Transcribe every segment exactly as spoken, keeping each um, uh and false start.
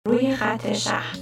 روی خط شهر.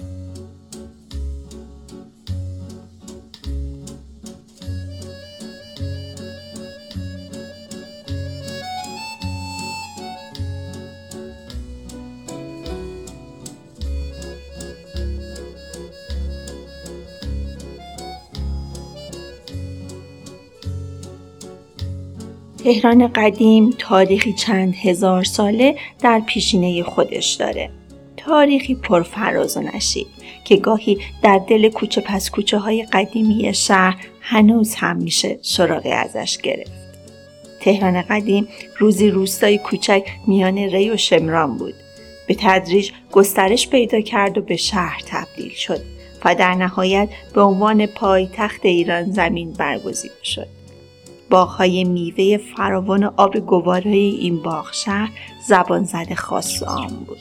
تهران قدیم تاریخی چند هزار ساله در پیشینه خودش داره. تاریخی پرفراز و نشیب که گاهی در دل کوچه پس کوچه های قدیمی شهر هنوز هم میشه سراغی ازش گرفت. تهران قدیم روزی روستای کوچک میان ری و شمران بود. به تدریج گسترش پیدا کرد و به شهر تبدیل شد و در نهایت به عنوان پایتخت ایران زمین برگزیده شد. باغ‌های میوه فراوان آب گوارای این باغ شهر زبان زد خاص آن بود.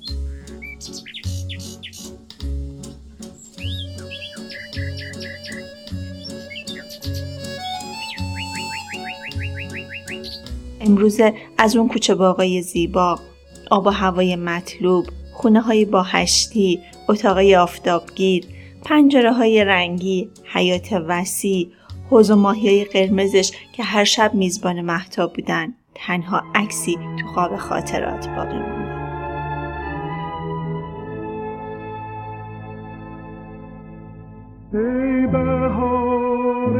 امروزه از اون کوچه باغای زیبا، آب و هوای مطلوب، خونه‌های با هشتی، اتاقای آفتابگیر، پنجره‌های رنگی، حیاط وسیع، حوض و ماهیای قرمزش که هر شب میزبان مهتاب بودن، تنها عکسی تو خواب خاطرات باقی مونده. ای بهار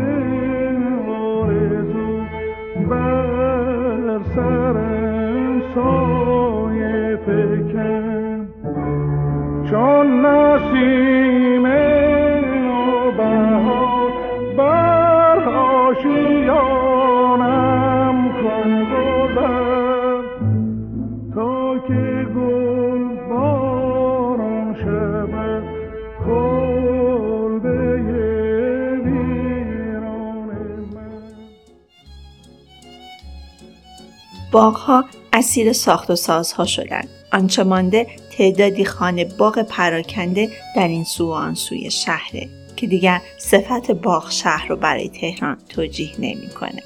آرزو بر سرم سایه فکن، چون نسیم و بهار بر آشیانم کن گذر، تا که گل باران شود کلبه ویران من. باغ‌ها اسیر ساخت و سازها شدند. آنچه مانده تعدادی خانه باغ پراکنده در این سو و آن سوی شهره که دیگر صفت باغ شهر رو برای تهران توجیه نمی کنه.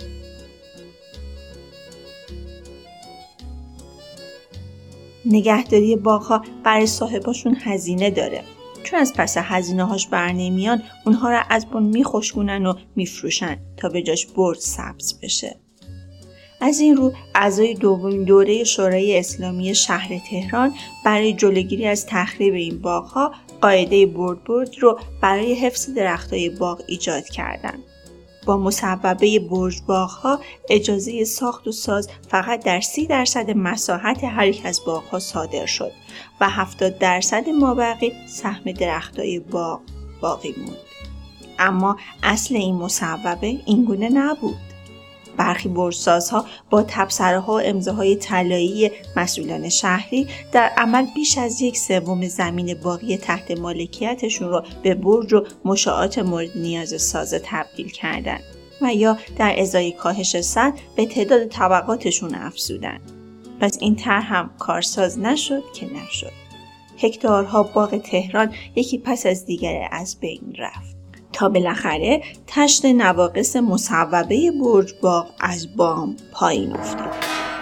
نگهداری باغ‌ها برای صاحباشون هزینه داره. چون از پس هزینه هاش بر نمیان، اونها را از بن می خشکونن و می فروشن تا به جاش برج سبز بشه. از این رو اعضای دومین دوره شورای اسلامی شهر تهران برای جلوگیری از تخریب این باغ‌ها قاعده برد برد رو برای حفظ درختای باغ ایجاد کردند. با مصوبه برج باغ‌ها اجازه ساخت و ساز فقط در سی درصد مساحت هر یک از باغ‌ها صادر شد و هفتاد درصد مابقی سهم درختای باغ باقی موند. اما اصل این مصوبه اینگونه نبود. برخی برج‌سازها با تبصره‌ها و امضاهای طلایی مسئولان شهری در عمل بیش از یک سوم زمین باقی تحت مالکیتشون رو به برج و مشاعات مورد نیاز سازه تبدیل کردند و یا در ازای کاهش سطح به تعداد طبقاتشون افزودند. پس این طرح هم کارساز نشد که نشد. هکتارها باغ تهران یکی پس از دیگری از بین رفت تا بالاخره تشت نواقص مصوبه برج باغ از بام پایین افتاد.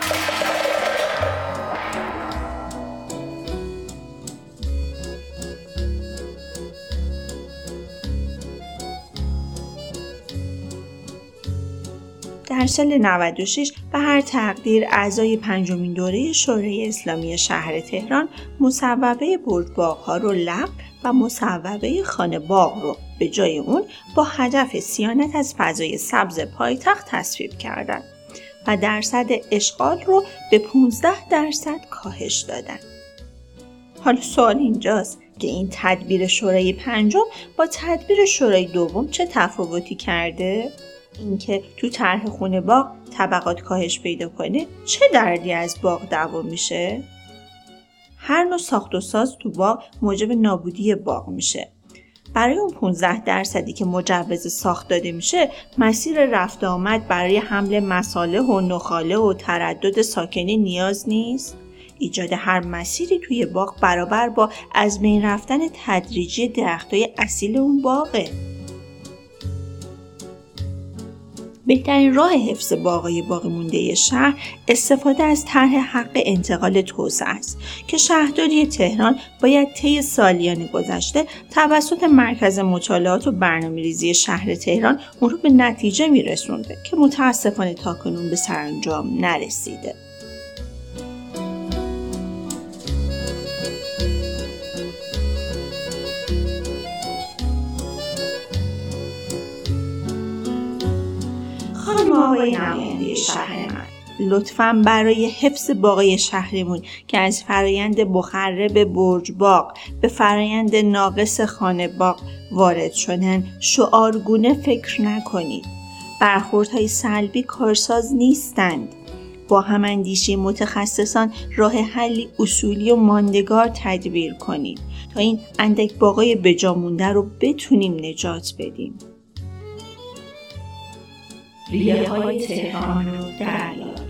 در سال نود و شش به هر تقدیر اعضای پنجمین دوره شورای اسلامی شهر تهران مصوبه برج باغ‌ها رو لغو و مصوبه خانه باغ رو به جای اون با هدف صیانت از فضای سبز پایتخت تصویب کردند و درصد اشغال رو به پانزده درصد کاهش دادند. حالا سوال اینجاست که این تدبیر شورای پنجم با تدبیر شورای دوم چه تفاوتی کرده؟ اینکه تو طرح خونه باغ طبقات کاهش پیدا کنه چه دردی از باغ دعوا میشه؟ هر نوع ساخت و ساز تو باغ موجب نابودی باغ میشه. برای اون پانزده درصدی که مجوز ساخت داده میشه، مسیر رفت آمد برای حمل مصالح و نخاله و تردد ساکنی نیاز نیست. ایجاد هر مسیری توی باغ برابر با از بین رفتن تدریجی درختای اصیل اون باغه. بهترین راه حفظ باقای باقی مونده شهر استفاده از طرح حق انتقال توسعه است که شهرداری تهران باید طی سالیان گذشته توسط مرکز مطالعات و برنامه‌ریزی شهر تهران اون رو به نتیجه میرسونده که متاسفانه تاکنون به سرانجام نرسیده. خانم آقای نماینده شهر من، لطفاً برای حفظ باقای شهرمون که از فرایند مخرب برج باغ به فرایند ناقص خانه باغ وارد شدن شعارگونه فکر نکنید. برخوردهای سلبی کارساز نیستند. با هماندیشی متخصصان راه حلی اصولی و ماندگار تدبیر کنید تا این اندک باقای بجا مونده رو بتونیم نجات بدیم. ریه های تهران رو دریاب.